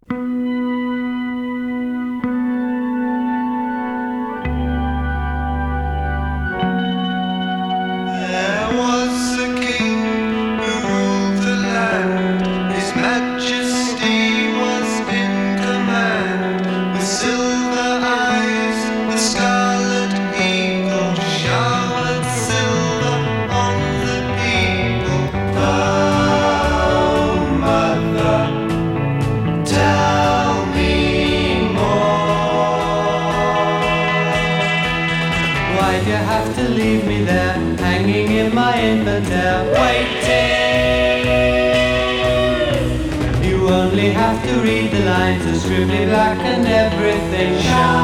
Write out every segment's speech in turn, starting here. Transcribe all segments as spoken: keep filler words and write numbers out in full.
Why'd you have to leave me there, hanging in my infant air, waiting? You only have to read the lines, are scribbly black and everything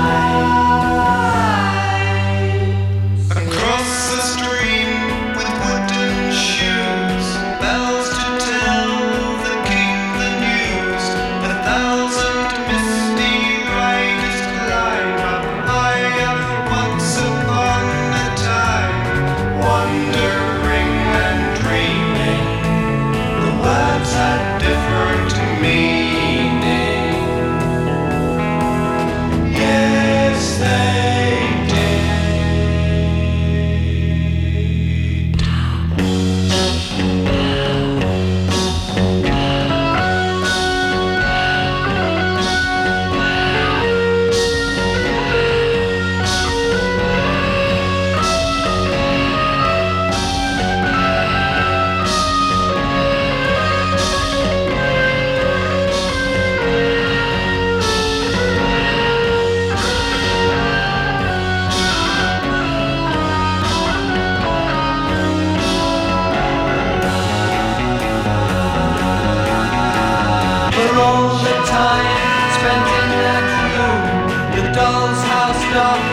shines. Across the stream with wooden shoes, bells to tell the king the news. A thousand misty riders climb up higher once upon a time, wandering and dreaming. The words had different meaning. Yes, they did. For all the time spent in that room, the doll's house dark